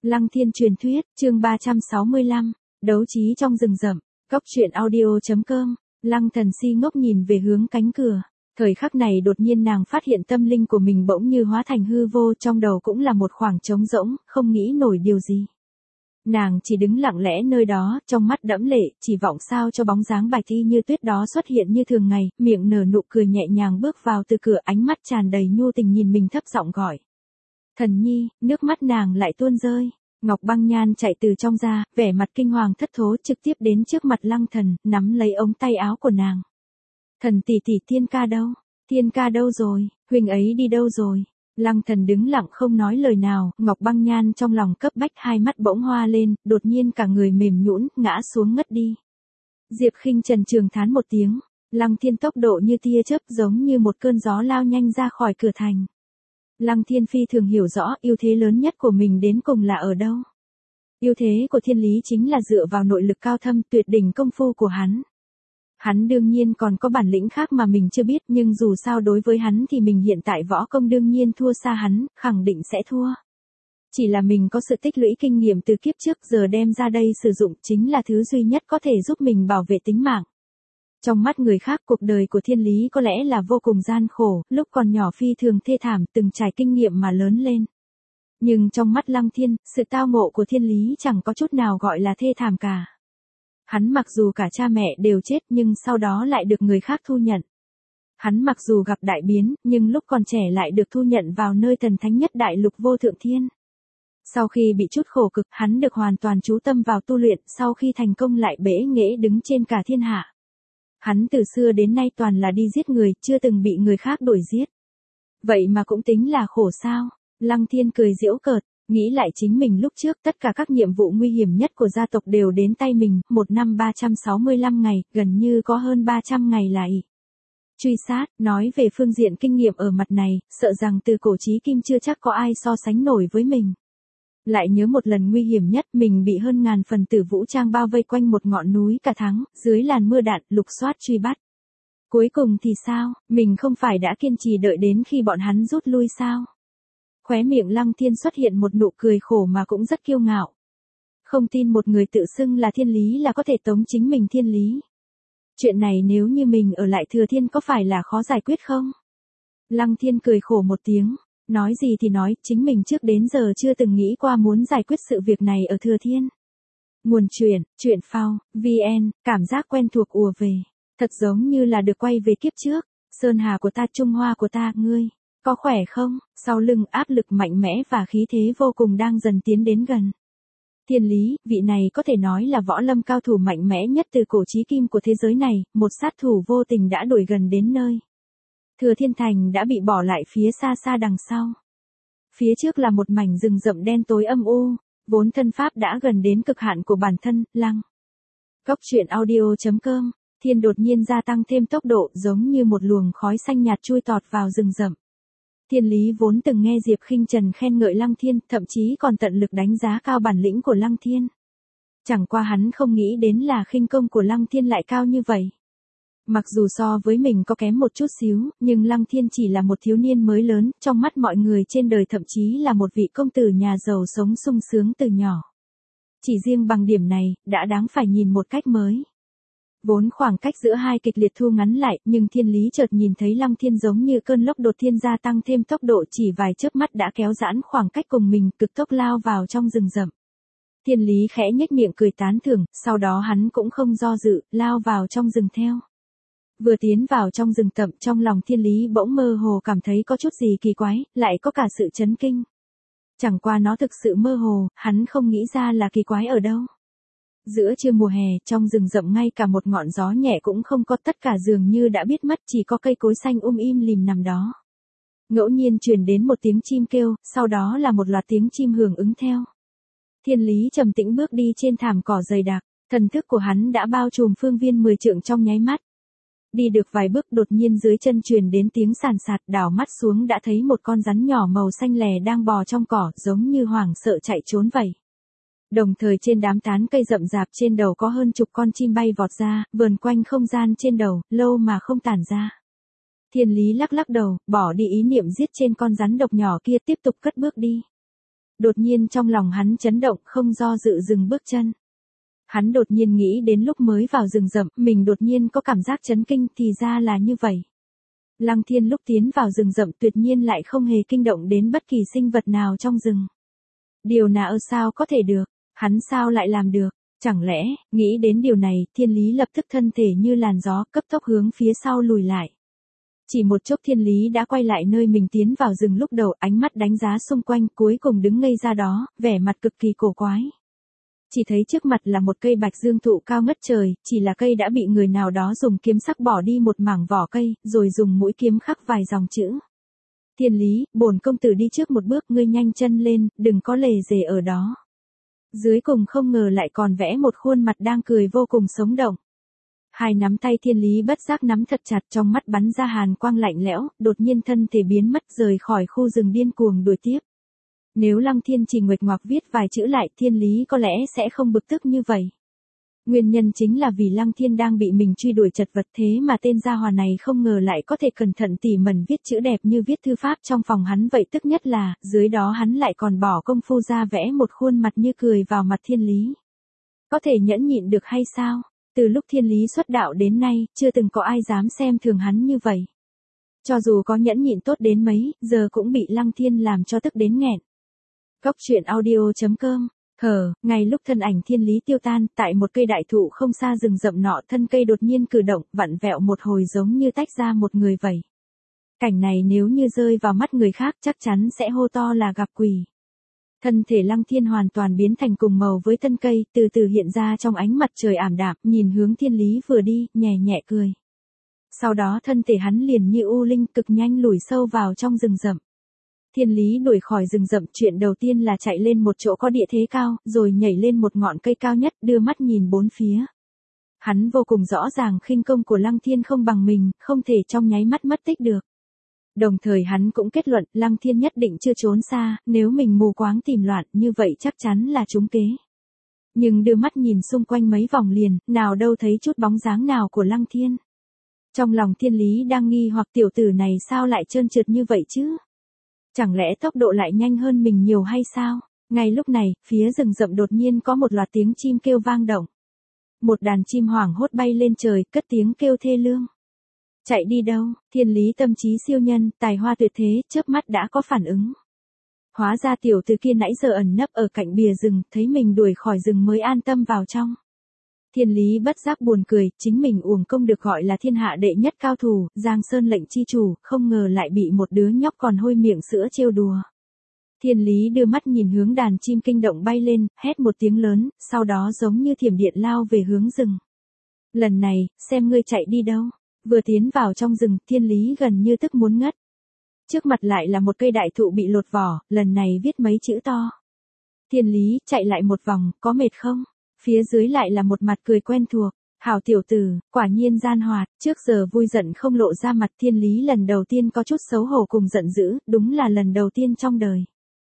Lăng Thiên truyền thuyết, chương 365, đấu trí trong rừng rậm, Cốc truyện audio.com, Lăng Thần si ngốc nhìn về hướng cánh cửa. Thời khắc này đột nhiên nàng phát hiện tâm linh của mình bỗng như hóa thành hư vô, trong đầu cũng là một khoảng trống rỗng, không nghĩ nổi điều gì. Nàng chỉ đứng lặng lẽ nơi đó, trong mắt đẫm lệ, chỉ vọng sao cho bóng dáng bạch y như tuyết đó xuất hiện như thường ngày, miệng nở nụ cười nhẹ nhàng bước vào từ cửa, ánh mắt tràn đầy nhu tình nhìn mình thấp giọng gọi. Thần nhi, nước mắt nàng lại tuôn rơi. Ngọc Băng Nhan chạy từ trong ra, vẻ mặt kinh hoàng thất thố trực tiếp đến trước mặt Lăng Thần, nắm lấy ống tay áo của nàng. Thần tỷ tỷ, Thiên ca đâu? Thiên ca đâu rồi? Huynh ấy đi đâu rồi? Lăng Thần đứng lặng không nói lời nào, Ngọc Băng Nhan trong lòng cấp bách, hai mắt bỗng hoa lên, đột nhiên cả người mềm nhũn, ngã xuống ngất đi. Diệp Khinh Trần trường thán một tiếng, Lăng Thiên tốc độ như tia chớp giống như một cơn gió lao nhanh ra khỏi cửa thành. Lăng Thiên phi thường hiểu rõ ưu thế lớn nhất của mình đến cùng là ở đâu. Ưu thế của Thiên Lý chính là dựa vào nội lực cao thâm tuyệt đỉnh công phu của hắn. Hắn đương nhiên còn có bản lĩnh khác mà mình chưa biết, nhưng dù sao đối với hắn thì mình hiện tại võ công đương nhiên thua xa hắn, khẳng định sẽ thua. Chỉ là mình có sự tích lũy kinh nghiệm từ kiếp trước giờ đem ra đây sử dụng chính là thứ duy nhất có thể giúp mình bảo vệ tính mạng. Trong mắt người khác cuộc đời của Thiên Lý có lẽ là vô cùng gian khổ, lúc còn nhỏ phi thường thê thảm từng trải kinh nghiệm mà lớn lên. Nhưng trong mắt Lăng Thiên, sự tao ngộ của Thiên Lý chẳng có chút nào gọi là thê thảm cả. Hắn mặc dù cả cha mẹ đều chết nhưng sau đó lại được người khác thu nhận. Hắn mặc dù gặp đại biến, nhưng lúc còn trẻ lại được thu nhận vào nơi thần thánh nhất đại lục Vô Thượng Thiên. Sau khi bị chút khổ cực, hắn được hoàn toàn chú tâm vào tu luyện, sau khi thành công lại bẽ nghễ đứng trên cả thiên hạ. Hắn từ xưa đến nay toàn là đi giết người, chưa từng bị người khác đuổi giết. Vậy mà cũng tính là khổ sao? Lăng Thiên cười giễu cợt, nghĩ lại chính mình lúc trước tất cả các nhiệm vụ nguy hiểm nhất của gia tộc đều đến tay mình, một năm 365 ngày, gần như có hơn 300 ngày là truy sát, nói về phương diện kinh nghiệm ở mặt này, sợ rằng từ cổ chí kim chưa chắc có ai so sánh nổi với mình. Lại nhớ một lần nguy hiểm nhất, mình bị hơn ngàn phần tử vũ trang bao vây quanh một ngọn núi cả tháng, dưới làn mưa đạn, lục soát truy bắt. Cuối cùng thì sao, mình không phải đã kiên trì đợi đến khi bọn hắn rút lui sao? Khóe miệng Lăng Thiên xuất hiện một nụ cười khổ mà cũng rất kiêu ngạo. Không tin một người tự xưng là Thiên Lý là có thể tống chính mình Thiên Lý. Chuyện này nếu như mình ở lại Thừa Thiên có phải là khó giải quyết không? Lăng Thiên cười khổ một tiếng. Nói gì thì nói, chính mình trước đến giờ chưa từng nghĩ qua muốn giải quyết sự việc này ở Thừa Thiên. Nguồn truyện phao, VN, cảm giác quen thuộc ùa về. Thật giống như là được quay về kiếp trước. Sơn hà của ta, Trung Hoa của ta, ngươi, có khỏe không? Sau lưng áp lực mạnh mẽ và khí thế vô cùng đang dần tiến đến gần. Thiên Lý, vị này có thể nói là võ lâm cao thủ mạnh mẽ nhất từ cổ chí kim của thế giới này, một sát thủ vô tình đã đuổi gần đến nơi. Thừa Thiên Thành đã bị bỏ lại phía xa xa đằng sau. Phía trước là một mảnh rừng rậm đen tối âm u, vốn thân pháp đã gần đến cực hạn của bản thân, Lăng. Cốc truyện audio.com, Thiên đột nhiên gia tăng thêm tốc độ giống như một luồng khói xanh nhạt chui tọt vào rừng rậm. Thiên Lý vốn từng nghe Diệp Khinh Trần khen ngợi Lăng Thiên, thậm chí còn tận lực đánh giá cao bản lĩnh của Lăng Thiên. Chẳng qua hắn không nghĩ đến là khinh công của Lăng Thiên lại cao như vậy. Mặc dù so với mình có kém một chút xíu, nhưng Lăng Thiên chỉ là một thiếu niên mới lớn, trong mắt mọi người trên đời thậm chí là một vị công tử nhà giàu sống sung sướng từ nhỏ. Chỉ riêng bằng điểm này, đã đáng phải nhìn một cách mới. Vốn khoảng cách giữa hai kịch liệt thu ngắn lại, nhưng Thiên Lý chợt nhìn thấy Lăng Thiên giống như cơn lốc đột thiên gia tăng thêm tốc độ, chỉ vài chớp mắt đã kéo giãn khoảng cách cùng mình, cực tốc lao vào trong rừng rậm. Thiên Lý khẽ nhếch miệng cười tán thưởng, sau đó hắn cũng không do dự, lao vào trong rừng theo. Vừa tiến vào trong rừng rậm, trong lòng Thiên Lý bỗng mơ hồ cảm thấy có chút gì kỳ quái, lại có cả sự chấn kinh. Chẳng qua nó thực sự mơ hồ, hắn không nghĩ ra là kỳ quái ở đâu. Giữa trưa mùa hè, trong rừng rậm ngay cả một ngọn gió nhẹ cũng không có, tất cả dường như đã biết mất, chỉ có cây cối xanh im lìm nằm đó. Ngẫu nhiên truyền đến một tiếng chim kêu, sau đó là một loạt tiếng chim hưởng ứng theo. Thiên Lý trầm tĩnh bước đi trên thảm cỏ dày đặc, thần thức của hắn đã bao trùm phương viên 10 trượng trong nháy mắt. Đi được vài bước đột nhiên dưới chân truyền đến tiếng sàn sạt, đảo mắt xuống đã thấy một con rắn nhỏ màu xanh lè đang bò trong cỏ, giống như hoảng sợ chạy trốn vậy. Đồng thời trên đám tán cây rậm rạp trên đầu có hơn chục con chim bay vọt ra, vờn quanh không gian trên đầu, lâu mà không tản ra. Thiên Lý lắc lắc đầu, bỏ đi ý niệm giết trên con rắn độc nhỏ kia, tiếp tục cất bước đi. Đột nhiên trong lòng hắn chấn động, không do dự dừng bước chân. Hắn đột nhiên nghĩ đến lúc mới vào rừng rậm, mình đột nhiên có cảm giác chấn kinh, thì ra là như vậy. Lăng Thiên lúc tiến vào rừng rậm tuyệt nhiên lại không hề kinh động đến bất kỳ sinh vật nào trong rừng. Điều nào sao có thể được, hắn sao lại làm được, chẳng lẽ, nghĩ đến điều này, Thiên Lý lập tức thân thể như làn gió, cấp tốc hướng phía sau lùi lại. Chỉ một chốc Thiên Lý đã quay lại nơi mình tiến vào rừng lúc đầu, ánh mắt đánh giá xung quanh, cuối cùng đứng ngây ra đó, vẻ mặt cực kỳ cổ quái. Chỉ thấy trước mặt là một cây bạch dương thụ cao ngất trời, chỉ là cây đã bị người nào đó dùng kiếm sắc bỏ đi một mảng vỏ cây, rồi dùng mũi kiếm khắc vài dòng chữ. Thiên Lý, bổn công tử đi trước một bước, ngươi nhanh chân lên, đừng có lề dề ở đó. Dưới cùng không ngờ lại còn vẽ một khuôn mặt đang cười vô cùng sống động. Hai nắm tay Thiên Lý bất giác nắm thật chặt, trong mắt bắn ra hàn quang lạnh lẽo, đột nhiên thân thể biến mất rời khỏi khu rừng điên cuồng đuổi tiếp. Nếu Lăng Thiên chỉ nguệch ngoạc viết vài chữ lại, Thiên Lý có lẽ sẽ không bực tức như vậy. Nguyên nhân chính là vì Lăng Thiên đang bị mình truy đuổi chật vật, thế mà tên gia hỏa này không ngờ lại có thể cẩn thận tỉ mẩn viết chữ đẹp như viết thư pháp trong phòng hắn vậy, tức nhất là, dưới đó hắn lại còn bỏ công phu ra vẽ một khuôn mặt như cười vào mặt Thiên Lý. Có thể nhẫn nhịn được hay sao? Từ lúc Thiên Lý xuất đạo đến nay, chưa từng có ai dám xem thường hắn như vậy. Cho dù có nhẫn nhịn tốt đến mấy, giờ cũng bị Lăng Thiên làm cho tức đến nghẹn. Cốc truyện audio.com. Ngay lúc thân ảnh Thiên Lý tiêu tan, tại một cây đại thụ không xa rừng rậm nọ, thân cây đột nhiên cử động, vặn vẹo một hồi giống như tách ra một người vậy. Cảnh này nếu như rơi vào mắt người khác chắc chắn sẽ hô to là gặp quỷ. Thân thể Lăng Thiên hoàn toàn biến thành cùng màu với thân cây, từ từ hiện ra trong ánh mặt trời ảm đạm, nhìn hướng Thiên Lý vừa đi, nhẹ nhẹ cười. Sau đó thân thể hắn liền như u linh cực nhanh lủi sâu vào trong rừng rậm. Thiên Lý đuổi khỏi rừng rậm, chuyện đầu tiên là chạy lên một chỗ có địa thế cao, rồi nhảy lên một ngọn cây cao nhất, đưa mắt nhìn bốn phía. Hắn vô cùng rõ ràng khinh công của Lăng Thiên không bằng mình, không thể trong nháy mắt mất tích được. Đồng thời hắn cũng kết luận Lăng Thiên nhất định chưa trốn xa, nếu mình mù quáng tìm loạn như vậy chắc chắn là trúng kế. Nhưng đưa mắt nhìn xung quanh mấy vòng liền, nào đâu thấy chút bóng dáng nào của Lăng Thiên. Trong lòng Thiên Lý đang nghi hoặc tiểu tử này sao lại trơn trượt như vậy chứ? Chẳng lẽ tốc độ lại nhanh hơn mình nhiều hay sao? Ngay lúc này, phía rừng rậm đột nhiên có một loạt tiếng chim kêu vang động. Một đàn chim hoảng hốt bay lên trời, cất tiếng kêu thê lương. Chạy đi đâu? Thiên Lý tâm trí siêu nhân, tài hoa tuyệt thế, chớp mắt đã có phản ứng. Hóa ra tiểu tử kia nãy giờ ẩn nấp ở cạnh bìa rừng, thấy mình đuổi khỏi rừng mới an tâm vào trong. Thiên Lý bất giác buồn cười, chính mình uổng công được gọi là thiên hạ đệ nhất cao thủ, Giang Sơn lệnh chi chủ, không ngờ lại bị một đứa nhóc còn hôi miệng sữa trêu đùa. Thiên Lý đưa mắt nhìn hướng đàn chim kinh động bay lên, hét một tiếng lớn, sau đó giống như thiểm điện lao về hướng rừng. Lần này, xem ngươi chạy đi đâu. Vừa tiến vào trong rừng, Thiên Lý gần như tức muốn ngất. Trước mặt lại là một cây đại thụ bị lột vỏ, lần này viết mấy chữ to. Thiên Lý chạy lại một vòng, có mệt không? Phía dưới lại là một mặt cười quen thuộc. Hảo tiểu tử, quả nhiên gian hoạt, trước giờ vui giận không lộ ra mặt. Thiên Lý lần đầu tiên có chút xấu hổ cùng giận dữ, đúng là lần đầu tiên trong đời.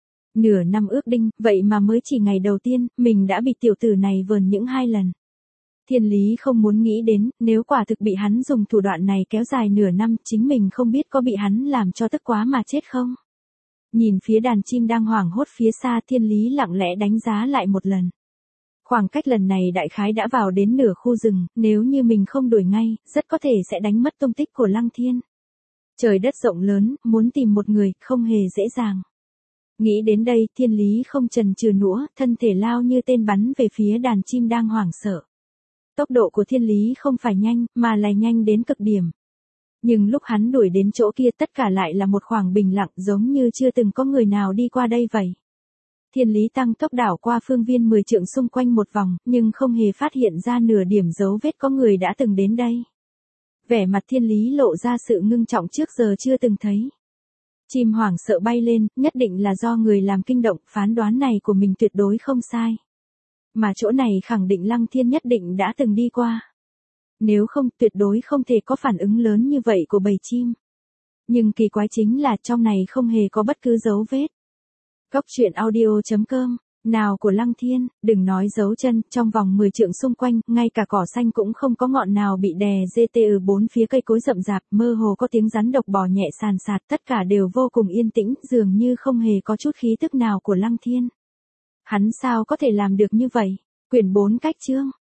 Nửa năm ước đinh, vậy mà mới chỉ ngày đầu tiên, mình đã bị tiểu tử này vờn những 2 lần. Thiên Lý không muốn nghĩ đến, nếu quả thực bị hắn dùng thủ đoạn này kéo dài nửa năm, chính mình không biết có bị hắn làm cho tức quá mà chết không. Nhìn phía đàn chim đang hoảng hốt phía xa, Thiên Lý lặng lẽ đánh giá lại một lần. Khoảng cách lần này đại khái đã vào đến nửa khu rừng, nếu như mình không đuổi ngay, rất có thể sẽ đánh mất tung tích của Lăng Thiên. Trời đất rộng lớn, muốn tìm một người, không hề dễ dàng. Nghĩ đến đây, Thiên Lý không chần chừ nữa, thân thể lao như tên bắn về phía đàn chim đang hoảng sợ. Tốc độ của Thiên Lý không phải nhanh, mà là nhanh đến cực điểm. Nhưng lúc hắn đuổi đến chỗ kia tất cả lại là một khoảng bình lặng giống như chưa từng có người nào đi qua đây vậy. Thiên Lý tăng tốc đảo qua phương viên 10 trượng xung quanh một vòng, nhưng không hề phát hiện ra nửa điểm dấu vết có người đã từng đến đây. Vẻ mặt Thiên Lý lộ ra sự ngưng trọng trước giờ chưa từng thấy. Chim hoảng sợ bay lên, nhất định là do người làm kinh động, phán đoán này của mình tuyệt đối không sai. Mà chỗ này khẳng định Lăng Thiên nhất định đã từng đi qua. Nếu không, tuyệt đối không thể có phản ứng lớn như vậy của bầy chim. Nhưng kỳ quái chính là trong này không hề có bất cứ dấu vết. Cốc truyện audio.com Nào của Lăng Thiên, đừng nói giấu chân, trong vòng 10 trượng xung quanh, ngay cả cỏ xanh cũng không có ngọn nào bị đè GT bốn phía cây cối rậm rạp, mơ hồ có tiếng rắn độc bò nhẹ sàn sạt, tất cả đều vô cùng yên tĩnh, dường như không hề có chút khí tức nào của Lăng Thiên. Hắn sao có thể làm được như vậy? Quyển 4 cách chương